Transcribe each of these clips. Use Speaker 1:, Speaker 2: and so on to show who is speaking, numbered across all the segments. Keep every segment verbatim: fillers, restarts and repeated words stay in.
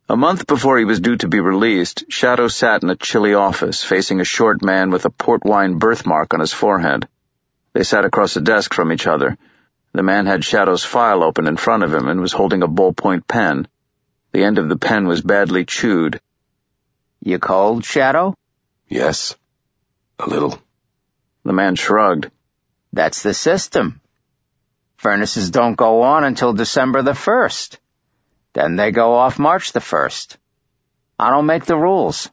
Speaker 1: A month before he was due to be released, Shadow sat in a chilly office, facing a short man with a port wine birthmark on his forehead. They sat across a desk from each other. The man had Shadow's file open in front of him and was holding a ballpoint pen. The end of the pen was badly chewed.
Speaker 2: "You cold, Shadow?"
Speaker 3: "Yes, a little."
Speaker 1: The man shrugged.
Speaker 2: "That's the system. Furnaces don't go on until December the first. Then they go off March the first. I don't make the rules."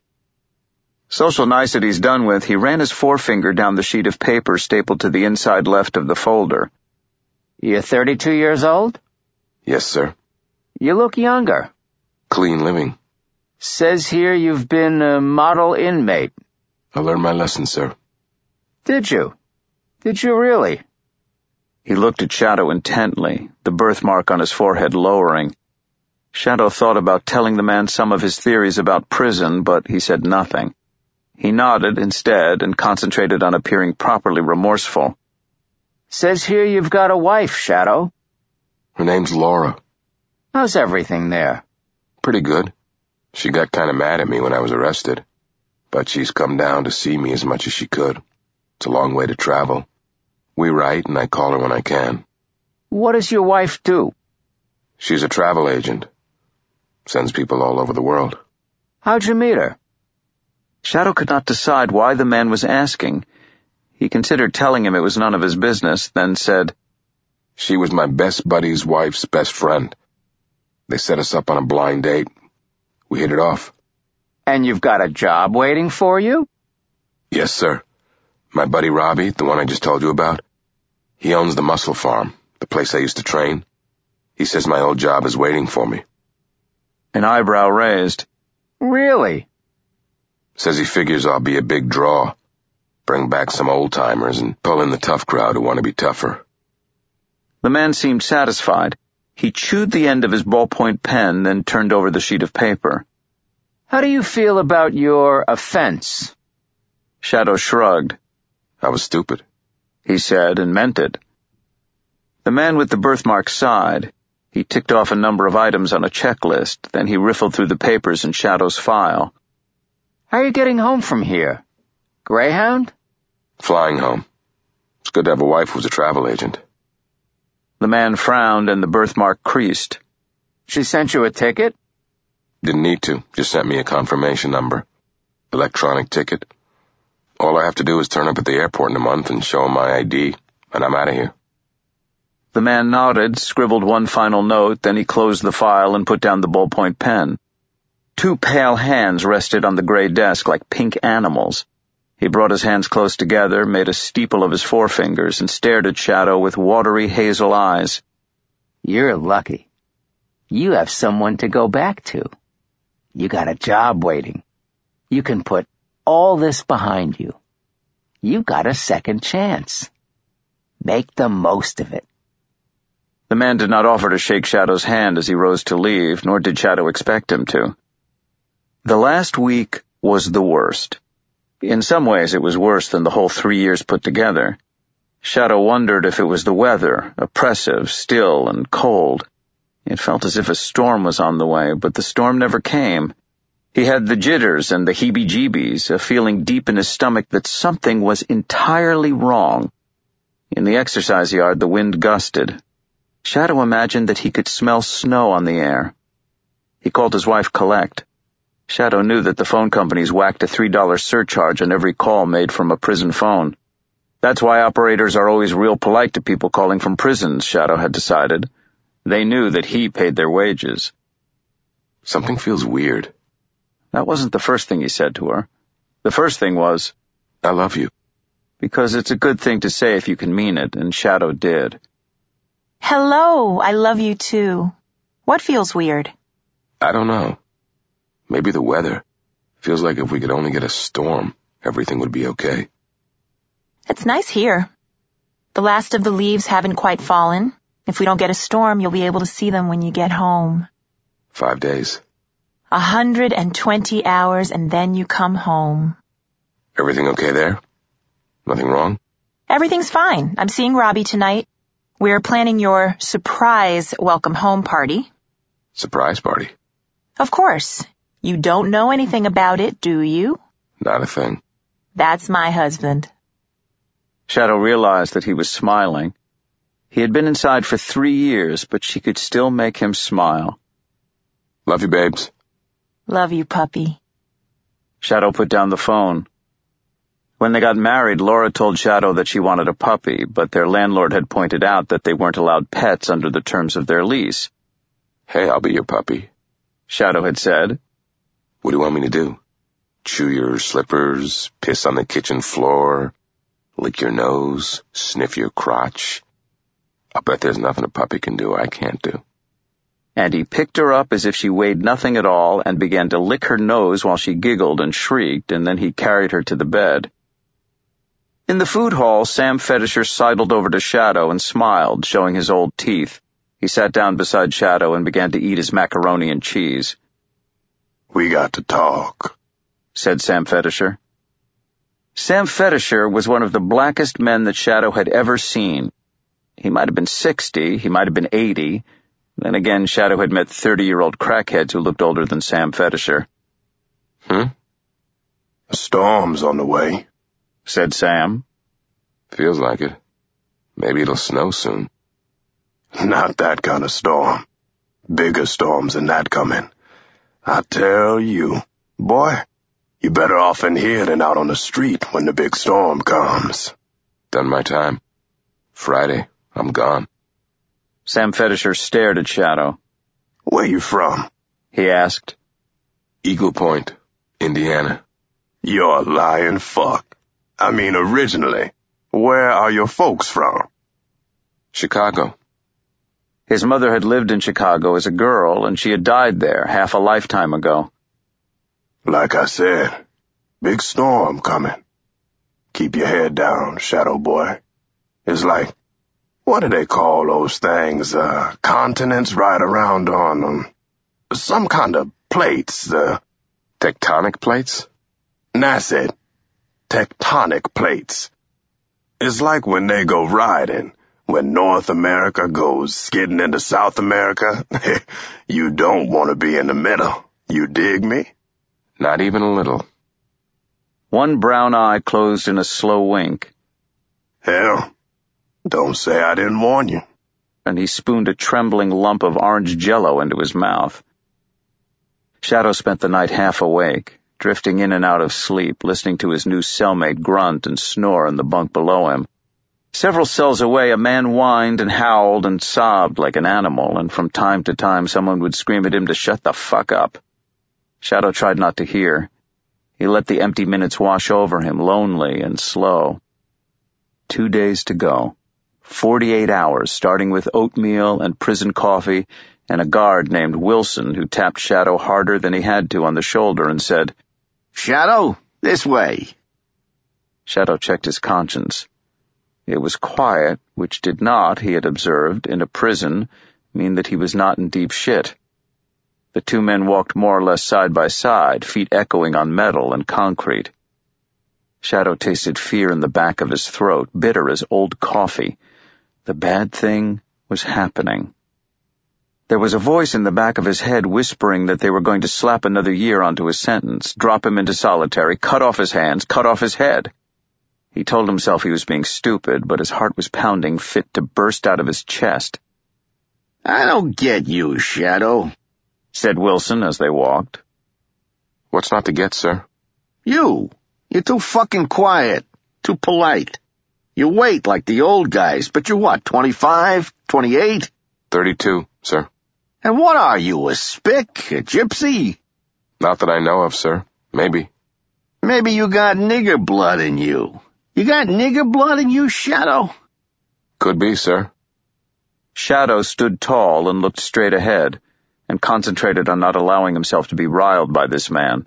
Speaker 1: Social niceties done with, he ran his forefinger down the sheet of paper stapled to the inside left of the folder.
Speaker 2: "You're thirty-two years old?"
Speaker 3: "Yes, sir."
Speaker 2: "You look younger."
Speaker 3: "Clean living."
Speaker 2: "Says here you've been a model inmate."
Speaker 3: "I learned my lesson, sir."
Speaker 2: "Did you? Did you really?"
Speaker 1: He looked at Shadow intently, the birthmark on his forehead lowering. Shadow thought about telling the man some of his theories about prison, but he said nothing. He nodded instead and concentrated on appearing properly remorseful.
Speaker 2: "Says here you've got a wife, Shadow."
Speaker 3: "Her name's Laura."
Speaker 2: "How's everything there?"
Speaker 3: "Pretty good. She got kind of mad at me when I was arrested, but she's come down to see me as much as she could. It's a long way to travel. We write, and I call her when I can."
Speaker 2: "What does your wife do?"
Speaker 3: "She's a travel agent. Sends people all over the world."
Speaker 2: "How'd you meet her?"
Speaker 1: Shadow could not decide why the man was asking. He considered telling him it was none of his business, then said,
Speaker 3: "She was my best buddy's wife's best friend. They set us up on a blind date. We hit it off."
Speaker 2: "And you've got a job waiting for you?"
Speaker 3: "Yes, sir. My buddy Robbie, the one I just told you about, he owns the Muscle Farm, the place I used to train. He says my old job is waiting for me."
Speaker 1: An eyebrow raised.
Speaker 2: "Really?"
Speaker 3: "Says he figures I'll be a big draw. Bring back some old-timers and pull in the tough crowd who want to be tougher."
Speaker 1: The man seemed satisfied. He chewed the end of his ballpoint pen, then turned over the sheet of paper.
Speaker 2: "How do you feel about your offense?"
Speaker 1: Shadow shrugged.
Speaker 3: "I was stupid,"
Speaker 1: he said, and meant it. The man with the birthmark sighed. He ticked off a number of items on a checklist, then he riffled through the papers in Shadow's file.
Speaker 2: "How are you getting home from here? Greyhound?"
Speaker 3: "Flying home. It's good to have a wife who's a travel agent."
Speaker 1: The man frowned and the birthmark creased.
Speaker 2: "She sent you a ticket?"
Speaker 3: "Didn't need to. Just sent me a confirmation number. Electronic ticket. All I have to do is turn up at the airport in a month and show 'em my I D, and I'm out of here."
Speaker 1: The man nodded, scribbled one final note, then he closed the file and put down the ballpoint pen. Two pale hands rested on the gray desk like pink animals. He brought his hands close together, made a steeple of his forefingers, and stared at Shadow with watery hazel eyes.
Speaker 2: "You're lucky. You have someone to go back to. You got a job waiting. You can put all this behind you. You got a second chance. Make the most of it."
Speaker 1: The man did not offer to shake Shadow's hand as he rose to leave, nor did Shadow expect him to. The last week was the worst. In some ways it was worse than the whole three years put together. Shadow wondered if it was the weather, oppressive, still, and cold. It felt as if a storm was on the way, but the storm never came. He had the jitters and the heebie-jeebies, a feeling deep in his stomach that something was entirely wrong. In the exercise yard, the wind gusted. Shadow imagined that he could smell snow on the air. He called his wife Collect. Shadow knew that the phone companies whacked a three dollar surcharge on every call made from a prison phone. That's why operators are always real polite to people calling from prisons, Shadow had decided. They knew that he paid their wages.
Speaker 3: "Something feels weird."
Speaker 1: That wasn't the first thing he said to her. The first thing was,
Speaker 3: "I love you."
Speaker 1: Because it's a good thing to say if you can mean it, and Shadow did.
Speaker 4: "Hello, I love you too. What feels weird?"
Speaker 3: "I don't know. Maybe the weather. Feels like if we could only get a storm, everything would be okay."
Speaker 4: "It's nice here. The last of the leaves haven't quite fallen. If we don't get a storm, you'll be able to see them when you get home."
Speaker 3: Five days.
Speaker 4: A hundred and twenty hours, and then you come home."
Speaker 3: "Everything okay there? Nothing wrong?"
Speaker 4: "Everything's fine. I'm seeing Robbie tonight. We're planning your surprise welcome home party."
Speaker 3: "Surprise party?"
Speaker 4: Of course. You don't know anything about it, do you?
Speaker 3: Not a thing.
Speaker 4: That's my husband.
Speaker 1: Shadow realized that he was smiling. He had been inside for three years, but she could still make him smile.
Speaker 3: Love you, babes.
Speaker 4: Love you, puppy.
Speaker 1: Shadow put down the phone. When they got married, Laura told Shadow that she wanted a puppy, but their landlord had pointed out that they weren't allowed pets under the terms of their lease.
Speaker 3: Hey, I'll be your puppy,
Speaker 1: Shadow had said.
Speaker 3: What do you want me to do? Chew your slippers, piss on the kitchen floor, lick your nose, sniff your crotch? I'll bet there's nothing a puppy can do I can't do.
Speaker 1: And he picked her up as if she weighed nothing at all and began to lick her nose while she giggled and shrieked, and then he carried her to the bed. In the food hall, Sam Fetisher sidled over to Shadow and smiled, showing his old teeth. He sat down beside Shadow and began to eat his macaroni and cheese.
Speaker 5: We got to talk,
Speaker 1: said Sam Fetisher. Sam Fetisher was one of the blackest men that Shadow had ever seen. He might have been sixty, he might have been eighty. Then again, Shadow had met thirty-year-old crackheads who looked older than Sam Fetisher.
Speaker 3: Hmm?
Speaker 5: A storm's on the way,
Speaker 1: said Sam.
Speaker 3: Feels like it. Maybe it'll snow soon.
Speaker 5: Not that kind of storm. Bigger storms than that coming. I tell you, boy, you better off in here than out on the street when the big storm comes.
Speaker 3: Done my time. Friday, I'm gone.
Speaker 1: Sam Fetisher stared at Shadow.
Speaker 5: Where you from?
Speaker 1: He asked.
Speaker 3: Eagle Point, Indiana.
Speaker 5: You're a lying fuck. I mean, originally, where are your folks from?
Speaker 3: Chicago.
Speaker 1: His mother had lived in Chicago as a girl, and she had died there half a lifetime ago.
Speaker 5: Like I said, big storm coming. Keep your head down, Shadow Boy. It's like, what do they call those things, uh, continents right around on them? Some kind of plates, uh...
Speaker 3: Tectonic plates?
Speaker 5: That's it. Tectonic plates. It's like when they go riding, when North America goes skidding into South America. You don't want to be in the middle. You dig me?
Speaker 3: Not even a little.
Speaker 1: One brown eye closed in a slow wink.
Speaker 5: Hell, don't say I didn't warn you.
Speaker 1: And he spooned a trembling lump of orange jello into his mouth. Shadow spent the night half awake, drifting in and out of sleep, listening to his new cellmate grunt and snore in the bunk below him. Several cells away, a man whined and howled and sobbed like an animal, and from time to time someone would scream at him to shut the fuck up. Shadow tried not to hear. He let the empty minutes wash over him, lonely and slow. Two days to go. Forty-eight hours, starting with oatmeal and prison coffee, and a guard named Wilson who tapped Shadow harder than he had to on the shoulder and said,
Speaker 2: "Shadow, this way."
Speaker 1: Shadow checked his conscience. It was quiet, which did not, he had observed, in a prison, mean that he was not in deep shit. The two men walked more or less side by side, feet echoing on metal and concrete. Shadow tasted fear in the back of his throat, bitter as old coffee. The bad thing was happening. There was a voice in the back of his head whispering that they were going to slap another year onto his sentence, drop him into solitary, cut off his hands, cut off his head. He told himself he was being stupid, but his heart was pounding fit to burst out of his chest.
Speaker 2: "I don't get you, Shadow," said Wilson as they walked.
Speaker 3: "What's not to get, sir?"
Speaker 2: "You. You're too fucking quiet, too polite. You wait like the old guys, but you're what, twenty-five, twenty-eight?
Speaker 3: Thirty-two, sir."
Speaker 2: "And what are you, a spick, a gypsy?"
Speaker 3: "Not that I know of, sir. Maybe."
Speaker 2: "Maybe you got nigger blood in you. You got nigger blood in you, Shadow?"
Speaker 3: "Could be, sir."
Speaker 1: Shadow stood tall and looked straight ahead, and concentrated on not allowing himself to be riled by this man.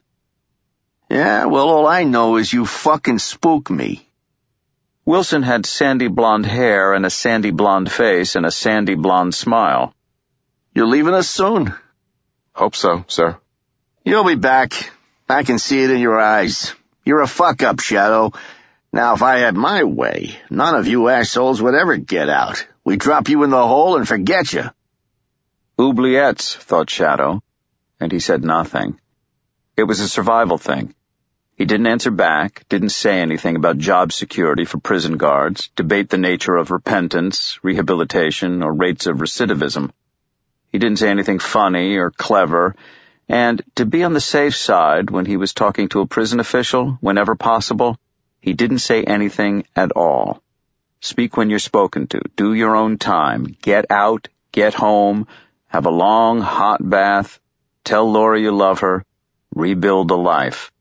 Speaker 2: "Yeah, well, all I know is you fucking spook me."
Speaker 1: Wilson had sandy blonde hair and a sandy blonde face and a sandy blonde smile.
Speaker 2: "You're leaving us soon?"
Speaker 3: "Hope so, sir."
Speaker 2: "You'll be back. I can see it in your eyes. You're a fuck-up, Shadow. Now, if I had my way, none of you assholes would ever get out. We'd drop you in the hole and forget you."
Speaker 1: Oubliettes, thought Shadow, and he said nothing. It was a survival thing. He didn't answer back, didn't say anything about job security for prison guards, debate the nature of repentance, rehabilitation, or rates of recidivism. He didn't say anything funny or clever, and to be on the safe side when he was talking to a prison official, whenever possible, he didn't say anything at all. Speak when you're spoken to. Do your own time. Get out, get home, have a long, hot bath, tell Laura you love her, rebuild a life.